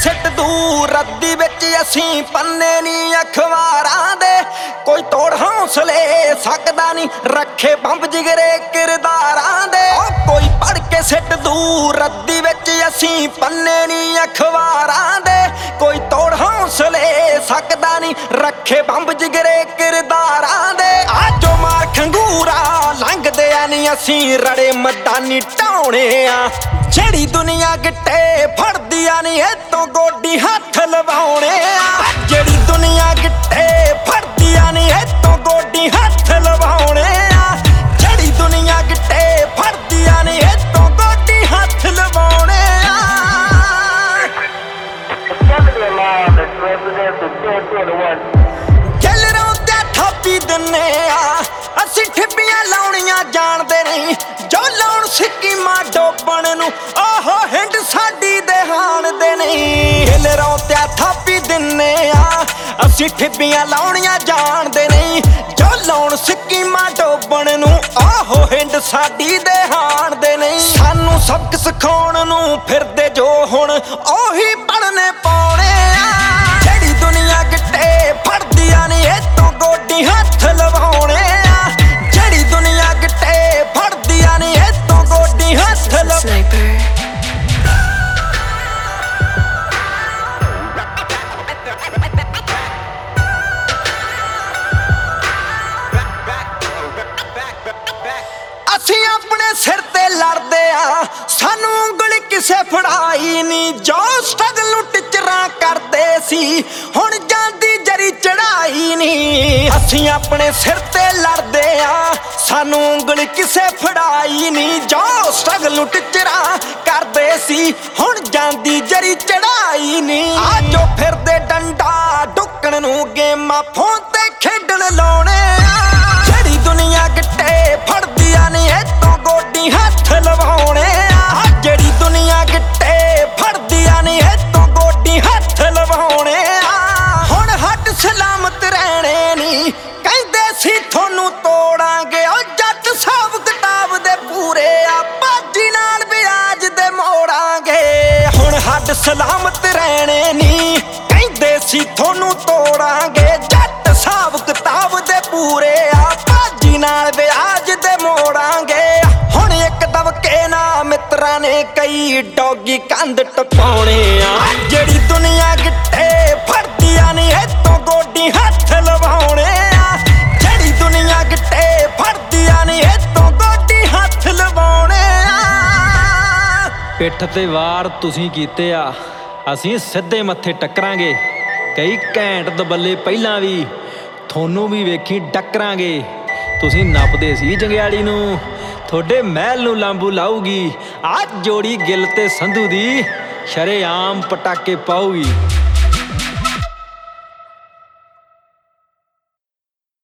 ਸਿੱਟ ਦੂਰ ਰੱਦੀ ਵਿੱਚ ਅਸੀਂ ਪੰਨੇ ਨੀ ਅਖਬਾਰਾਂ ਦੇ। ਕੋਈ ਤੋੜ ਹੌਸਲੇ ਸਕਦਾ ਨਹੀਂ ਰੱਖੇ ਬੰਬ ਜਿਗਰੇ ਕਿਰਦਾਰਾਂ ਦੇ। ਕੋਈ ਪੜ ਕੇ ਸਿੱਟ ਦੂਰ ਰੱਦੀ ਵਿੱਚ ਅਸੀਂ ਪੰਨੇ ਨੀ ਅਖਬਾਰਾਂ ਦੇ। ਕੋਈ ਤੋੜ ਹੌਸਲੇ ਸਕਦਾ ਨਹੀਂ ਰੱਖੇ ਬੰਬ ਜਿਗਰੇ ਕਿਰਦਾਰਾਂ ਦੇ। ਆਜੋ ਮਾਰ ਖੰਗੂਰਾ ਲੰਘਦੇ ਆ ਨੀ ਅਸੀਂ ਰੜੇ ਮੈਦਾਨੀ ਢਾਉਣੇ ਆ। ਜਿਹੜੀ ਦੁਨੀਆ ਗਿੱਟੇ ਫੜਦੀ ਆ ਨੀ ਇਤੋਂ ਗੋਡੀ ਹੱਥ ਲਵਾਉਣੇ ਆ। ਜਿਹੜੀ ਦੁਨੀਆ ਗਿੱਟੇ ਫੜਦੀ ਆ ਨੀ ਇਤੋਂ ਗੋਡੀ ਹੱਥ ਲਵਾਉਣੇ ਆ। ਜਿਹੜੀ ਦੁਨੀਆ ਗਿੱਟੇ ਫੜਦੀ ਆ ਨੀ ਇਤੋਂ ਗੋਡੀ ਹੱਥ ਲਵਾਉਣੇ ਆ। ਗੈਲਰਾਂ ਤੇ ਥਾਪੀ ਦਿੰਨੇ ਆ ਅਸੀਂ ਠਿੱਬੀਆਂ ਲਾਉਣੀਆਂ ਜਾਣਦੇ ਨਹੀਂ। ਜੋ ਲਾਉਣ ਸਿੱਕੀਮਾਂ ਡੋਬਣ ਨੂੰ ਆਹੋ ਹਿੰਡ ਸਾਡੀ ਦੇ ਹਾਣਦੇ ਨਹੀਂ। ਗੈਲਰਾਂ ਤੇ ਥਾਪੀ ਦਿੰਨੇ ਆ ਅਸੀਂ ਠਿੱਬੀਆਂ ਲਾਉਣੀਆਂ ਜਾਣਦੇ ਨਹੀਂ। ਜੋ ਲਾਉਣ ਸਿੱਕੀਮਾਂ ਡੋਬਣ ਨੂੰ ਆਹੋ ਹਿੰਡ ਸਾਡੀ ਦੇ ਹਾਣਦੇ ਨਹੀਂ। ਸਾਨੂੰ ਸਬਕ ਸਿਖਾਉਣ ਨੂੰ ਫਿਰਦੇ ਜੋ ਹੁਣ ਉਹੀ ਪੜਨੇ ਪਾਉਣੇ ਆ। ਜਿਹੜੀ ਦੁਨੀਆ ਗਿੱਟੇ ਫੜਦੀ ਆ ਨੀ ਇਤੋਂ ਗੋਡੀ ਹੱਥ ਲਵਾਉਣੇ ਆ। ਜਿਹੜੀ ਦੁਨੀਆ ਗਿੱਟੇ ਫੜਦੀ ਆ ਨੀ ਇਤੋਂ ਗੋਡੀ ਹੱਥ ਲਵਾਉਣੇ ਆ। ਅਸੀਂ ਆਪਣੇ ਸਿਰ ਤੇ ਲੜਦੇ ਆ ਸਾਨੂੰ ਉਂਗਲੀ ਕਿਸੇ ਫੜਾਈ ਨੀ। ਜੋ ਸਟਰਗਲ ਨੂੰ ਟਿਚਰਾਂ ਕਰਦੇ ਸੀ ਹੁਣ ਜਾਂਦੀ ਜਰੀ ਚੜਾਈ ਨੀ। ਅਸੀਂ ਆਪਣੇ ਸਿਰ ਤੇ ਲੜਦੇ ਆ ਸਾਨੂੰ ਉਂਗਲੀ ਕਿਸੇ ਫੜਾਈ ਨੀ। ਜੋ ਸਟਰਗਲ ਨੂੰ ਟਿਚਰਾਂ ਕਰਦੇ ਸੀ ਹੁਣ ਜਾਂਦੀ ਜਰੀ ਚੜਾਈ ਨੀ। ਆਜੋ ਫਿਰਦੇ ਡੰਡਾ ਡੁੱਕਣ ਨੂੰ ਗੇਮਾਂ ਫੋਨ ਤੇ ਖੇਡਣ ਲਾਉਣੇ ਆ। ਜਿਹੜੀ ਦੁਨੀਆ ਗਿੱਟੇ ਫੜਦੀ ਆ ਨੀ ਇਤੋਂ ਗੋਡੀ ਹੱਥ ਲਵਾਉਣੇ ਆ। ਜਿਹੜੀ ਦੁਨੀਆ ਗਿੱਟੇ ਫੜਦੀ ਆ ਨੀ ਇਤੋਂ ਗੋਡੀ ਹੱਥ ਲਵਾਉਣੇ ਆ। ਹੁਣ ਹੱਡ ਸਲਾਮਤ ਰਹਿਣੇ ਨੀ ਕਹਿੰਦੇ ਸੀ ਤੁਹਾਨੂੰ ਤੋੜਾਂਗੇ। ਉਹ ਜੱਟ ਹਿਸਾਬ ਕਿਤਾਬ ਦੇ ਪੂਰੇ ਆ ਬਾਜੀ ਨਾਲ ਵਿਆਜ ਦੇ ਮੋੜਾਂਗੇ। ਹੁਣ ਹੱਡ ਸਲਾਮਤ ਰਹਿਣੇ ਨੀ ਕਹਿੰਦੇ ਸੀ ਤੁਹਾਨੂੰ ਤੋੜਾਂਗੇ। ਜੱਟ ਹਿਸਾਬ ਕਿਤਾਬ ਦੇ ਪੂਰੇ ਆ ਬਾਜੀ ਨਾਲ ਵਿਆਜ ਦੇ ਮੋੜਾਂਗੇ। ਹੁਣ ਇੱਕ ਦਬਕੇ ਨਾ ਮਿੱਤਰਾਂ ਨੇ ਕਈ ਡੌਗੀ ਕੰਧ ਟਪਾਉਣੇ ਆ। ਜਿਹੜੀ ਦੁਨੀਆ ਗਿੱਟੇ ਫੜਦੀ ਆ ਨੀ ਇਤੋਂ ਗੋਡੀ ਹੱਥ ਲਵਾਉਣੇ ਆ। ਜਿਹੜੀ ਦੁਨੀਆ ਗਿੱਟੇ ਫੜਦੀ ਆ ਨੀ ਇਤੋਂ ਗੋਡੀ ਹੱਥ ਲਵਾਉਣੇ ਆ। ਪਿੱਠ ਤੇ ਵਾਰ ਤੁਸੀਂ ਕੀਤੇ ਆ ਅਸੀਂ ਸਿੱਧੇ ਮੱਥੇ ਟੱਕਰਾਂਗੇ। ਕਈ ਘੈਂਟ ਦਬੱਲੇ ਪਹਿਲਾਂ ਵੀ ਤੁਹਾਨੂੰ ਵੀ ਵੇਖੀ ਟੱਕਰਾਂਗੇ। ਤੁਸੀਂ ਨੱਪਦੇ ਸੀ ਜੰਗਿਆੜੀ ਨੂੰ ਤੁਹਾਡੇ ਮਹਿਲ ਨੂੰ ਲਾਂਬੂ ਲਾਊਗੀ। ਆ ਜੋੜੀ ਗਿੱਲ ਤੇ ਸੰਧੂ ਦੀ ਸ਼ਰੇਆਮ ਪਟਾਕੇ ਪਾਊਗੀ।